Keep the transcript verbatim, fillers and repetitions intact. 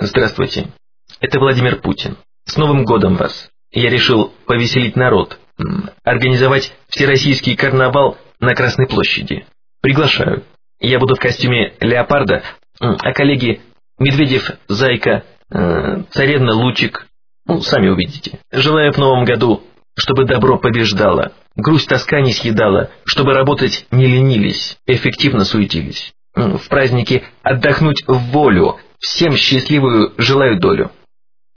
Здравствуйте, это Владимир Путин. С Новым годом вас! Я решил повеселить народ, организовать всероссийский карнавал на Красной площади. Приглашаю. Я буду в костюме леопарда, а коллеги Медведев, Зайка, Царевна, Лучик, ну, сами увидите. Желаю в новом году, чтобы добро побеждало, грусть тоска не съедала, чтобы работать не ленились, эффективно суетились. В празднике отдохнуть в волю, всем счастливую желаю долю.